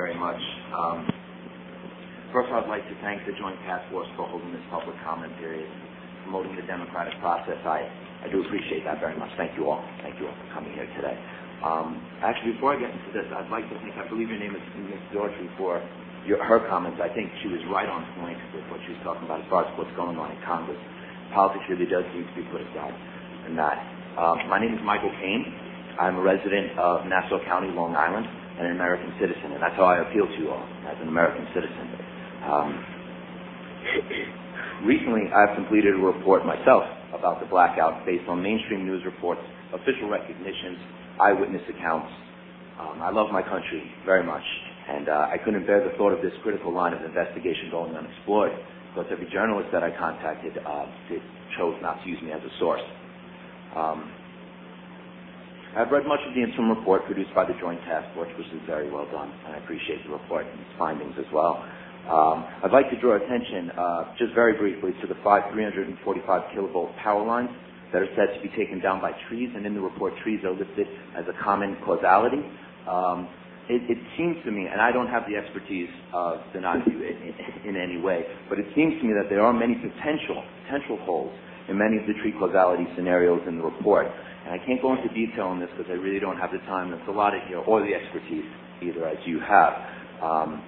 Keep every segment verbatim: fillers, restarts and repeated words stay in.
very much. Um, first, I'd like to thank the Joint Task Force for holding this public comment period, promoting the democratic process. I, I do appreciate that very much. Thank you all. Thank you all for coming here today. Um, actually, before I get into this, I'd like to thank, I believe your name is Miz Daughtry, for your, her comments. I think she was right on point with what she was talking about as far as what's going on in Congress. Politics really does need to be put aside in that. Um, my name is Michael Kane. I'm a resident of Nassau County, Long Island, and an American citizen, and that's how I appeal to you all, as an American citizen. Um, recently, I've completed a report myself about the blackout based on mainstream news reports, official recognitions, eyewitness accounts. Um, I love my country very much, and uh, I couldn't bear the thought of this critical line of investigation going unexplored, because every journalist that I contacted uh, did, chose not to use me as a source. Um, I've read much of the interim report produced by the Joint Task Force, which is very well done, and I appreciate the report and its findings as well. Um, I'd like to draw attention, uh, just very briefly, to the five three hundred forty-five kilovolt power lines that are said to be taken down by trees, and in the report, trees are listed as a common causality. Um, it, it seems to me, and I don't have the expertise of the non-view in, in, in any way, but it seems to me that there are many potential, potential holes in many of the tree causality scenarios in the report. And I can't go into detail on this because I really don't have the time that's allotted here, or the expertise either, as you have. Um,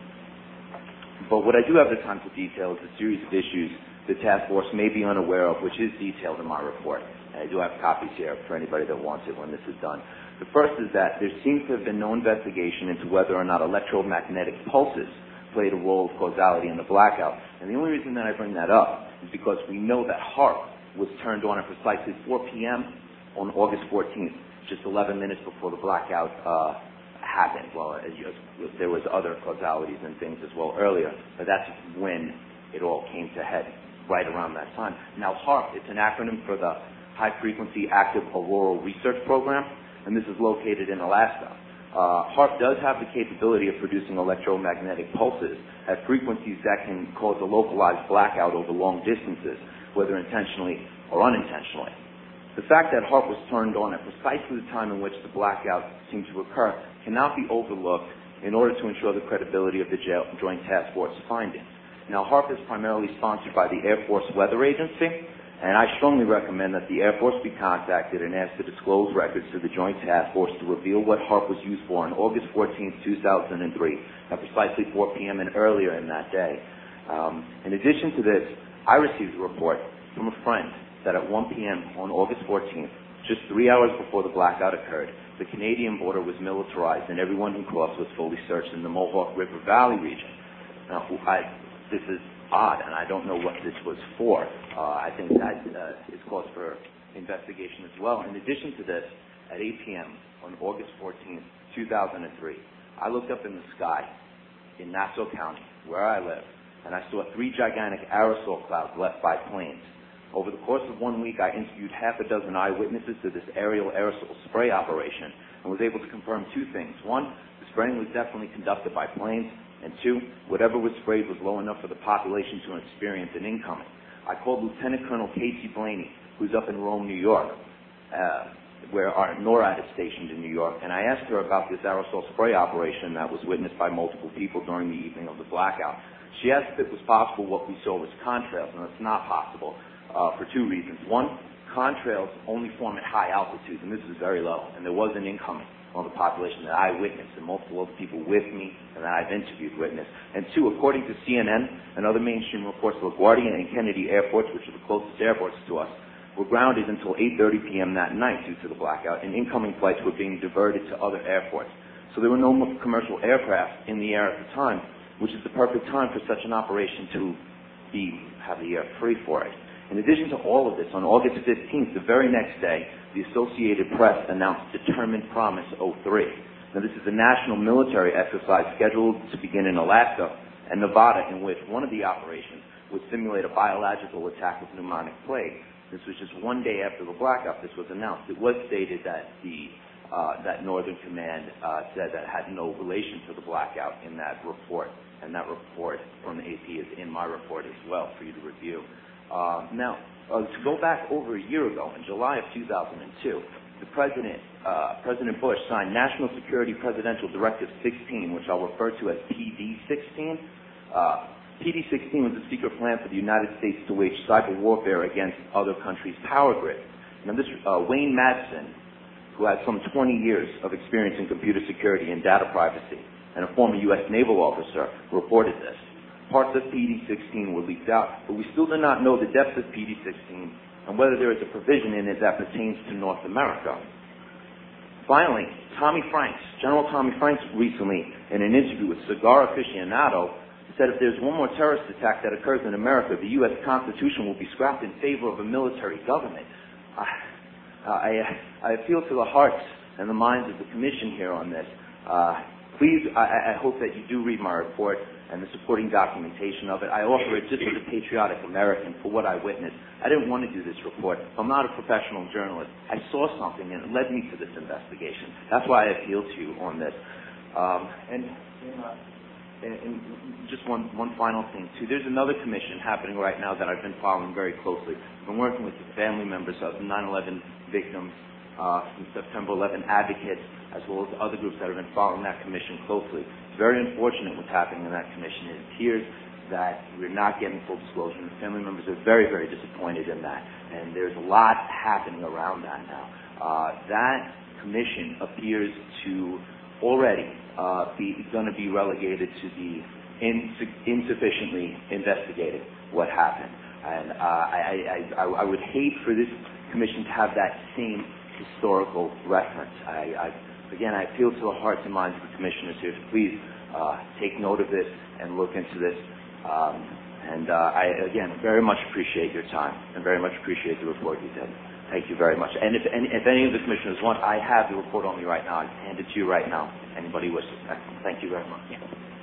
but what I do have the time to detail is a series of issues the task force may be unaware of, which is detailed in my report. And I do have copies here for anybody that wants it when this is done. The first is that there seems to have been no investigation into whether or not electromagnetic pulses played a role of causality in the blackout. And the only reason that I bring that up is because we know that HAARP was turned on at precisely four p.m. on August fourteenth, just eleven minutes before the blackout uh, happened. Well, as you, there was other causalities and things as well earlier, but that's when it all came to head, right around that time. Now, HAARP, it's an acronym for the High Frequency Active Auroral Research Program, and this is located in Alaska. Uh, HAARP does have the capability of producing electromagnetic pulses at frequencies that can cause a localized blackout over long distances, whether intentionally or unintentionally. The fact that HAARP was turned on at precisely the time in which the blackout seemed to occur cannot be overlooked in order to ensure the credibility of the Joint Task Force findings. Now, HAARP is primarily sponsored by the Air Force Weather Agency, and I strongly recommend that the Air Force be contacted and asked to disclose records to the Joint Task Force to reveal what HAARP was used for on August fourteenth, two thousand three, at precisely four p.m. and earlier in that day. Um, in addition to this, I received a report from a friend that at one p.m. on August fourteenth, just three hours before the blackout occurred, the Canadian border was militarized and everyone who crossed was fully searched in the Mohawk River Valley region. Now, I, this is odd, and I don't know what this was for. Uh, I think that uh, is cause for investigation as well. In addition to this, at eight p.m. on August fourteenth, two thousand three, I looked up in the sky in Nassau County, where I live, and I saw three gigantic aerosol clouds left by planes. Over the course of one week, I interviewed half a dozen eyewitnesses to this aerial aerosol spray operation and was able to confirm two things. One, the spraying was definitely conducted by planes, and two, whatever was sprayed was low enough for the population to experience an incoming. I called Lieutenant Colonel Casey Blaney, who's up in Rome, New York, uh, where our NORAD is stationed in New York, and I asked her about this aerosol spray operation that was witnessed by multiple people during the evening of the blackout. She asked if it was possible what we saw was contrails, and it's not possible. Uh, for two reasons. One, contrails only form at high altitudes, and this is very low, and there was an incoming on the population that I witnessed, and multiple other people with me and that I've interviewed witnessed. And two, according to C N N and other mainstream reports, LaGuardia and Kennedy airports, which are the closest airports to us, were grounded until eight thirty p.m. that night due to the blackout, and incoming flights were being diverted to other airports. So there were no commercial aircraft in the air at the time, which is the perfect time for such an operation to be have the air free for it. In addition to all of this, on August fifteenth, the very next day, the Associated Press announced Determined Promise oh three. Now, this is a national military exercise scheduled to begin in Alaska and Nevada, in which one of the operations would simulate a biological attack with pneumonic plague. This was just one day after the blackout this was announced. It was stated that the uh, that Northern Command uh, said that it had no relation to the blackout in that report, and that report from the A P is in my report as well for you to review. Uh, now, uh, to go back over a year ago, in July of two thousand two, the President, uh, President Bush signed National Security Presidential Directive sixteen, which I'll refer to as P D sixteen. Uh, P D sixteen was a secret plan for the United States to wage cyber warfare against other countries' power grid. Now, this uh, Wayne Madsen, who has some twenty years of experience in computer security and data privacy, and a former U S naval officer, reported this. Parts of P D sixteen were leaked out, but we still do not know the depth of P D sixteen and whether there is a provision in it that pertains to North America. Finally, Tommy Franks, General Tommy Franks recently, in an interview with Cigar Aficionado, said if there's one more terrorist attack that occurs in America, the U S Constitution will be scrapped in favor of a military government. I, I, I appeal to the hearts and the minds of the Commission here on this. Uh, please, I, I hope that you do read my report and the supporting documentation of it. I offer it just as a patriotic American for what I witnessed. I didn't want to do this report. I'm not a professional journalist. I saw something and it led me to this investigation. That's why I appeal to you on this. Um, and, and, and just one, one final thing, too. There's another commission happening right now that I've been following very closely. I've been working with the family members of the nine eleven victims, uh, from September eleventh advocates, as well as other groups that have been following that commission closely. It's very unfortunate what's happening in that commission. It appears that we're not getting full disclosure, and the family members are very, very disappointed in that. And there's a lot happening around that now. Uh, that commission appears to already uh, be going to be relegated to the ins- insufficiently investigated what happened. And uh, I, I, I, I would hate for this commission to have that same historical reference. I, I, again, I appeal to the hearts and minds of the commissioners here to please uh, take note of this and look into this. Um, and uh, I, again, very much appreciate your time and very much appreciate the report you did. Thank you very much. And if any, if any of the commissioners want, I have the report on me right now. I can hand it to you right now. Anybody wishes. Thank you very much.